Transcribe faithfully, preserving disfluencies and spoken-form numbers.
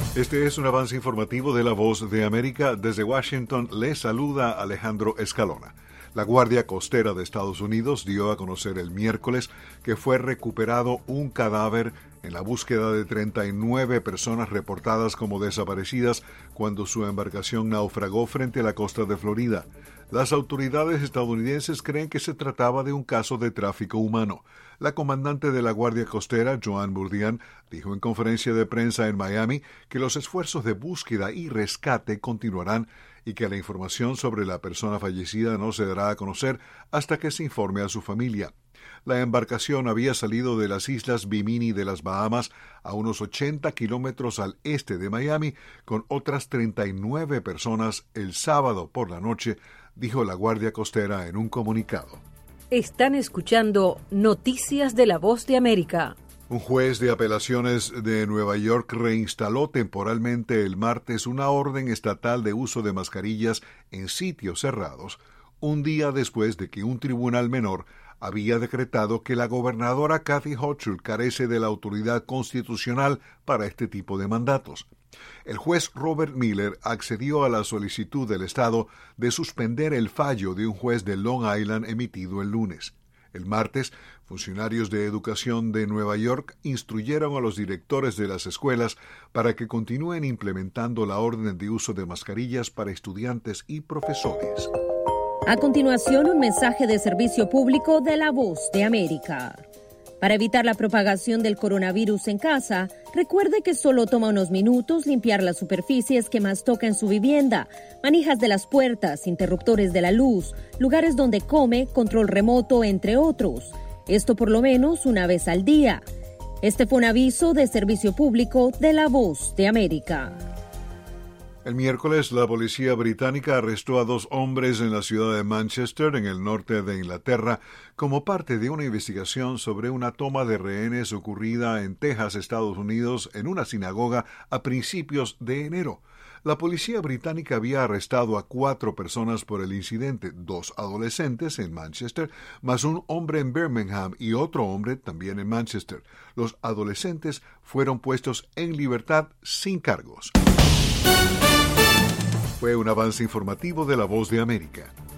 Este es un avance informativo de La Voz de América. Desde Washington le saluda Alejandro Escalona. La Guardia Costera de Estados Unidos dio a conocer el miércoles que fue recuperado un cadáver en la búsqueda de treinta y nueve personas reportadas como desaparecidas cuando su embarcación naufragó frente a la costa de Florida. Las autoridades estadounidenses creen que se trataba de un caso de tráfico humano. La comandante de la Guardia Costera, Joan Bourdian, dijo en conferencia de prensa en Miami que los esfuerzos de búsqueda y rescate continuarán y que la información sobre la persona fallecida no se dará a conocer hasta que se informe a su familia. La embarcación había salido de las islas Bimini de las Bahamas a unos ochenta kilómetros al este de Miami con otras treinta y nueve personas el sábado por la noche, dijo la Guardia Costera en un comunicado. Están escuchando Noticias de la Voz de América. Un juez de apelaciones de Nueva York reinstaló temporalmente el martes una orden estatal de uso de mascarillas en sitios cerrados, un día después de que un tribunal menor había decretado que la gobernadora Kathy Hochul carece de la autoridad constitucional para este tipo de mandatos. El juez Robert Miller accedió a la solicitud del Estado de suspender el fallo de un juez de Long Island emitido el lunes. El martes, funcionarios de educación de Nueva York instruyeron a los directores de las escuelas para que continúen implementando la orden de uso de mascarillas para estudiantes y profesores. A continuación, un mensaje de servicio público de La Voz de América. Para evitar la propagación del coronavirus en casa, recuerde que solo toma unos minutos limpiar las superficies que más toca en su vivienda, manijas de las puertas, interruptores de la luz, lugares donde come, control remoto, entre otros. Esto por lo menos una vez al día. Este fue un aviso de servicio público de La Voz de América. El miércoles, la policía británica arrestó a dos hombres en la ciudad de Manchester, en el norte de Inglaterra, como parte de una investigación sobre una toma de rehenes ocurrida en Texas, Estados Unidos, en una sinagoga a principios de enero. La policía británica había arrestado a cuatro personas por el incidente, dos adolescentes en Manchester, más un hombre en Birmingham y otro hombre también en Manchester. Los adolescentes fueron puestos en libertad sin cargos. Fue un avance informativo de La Voz de América.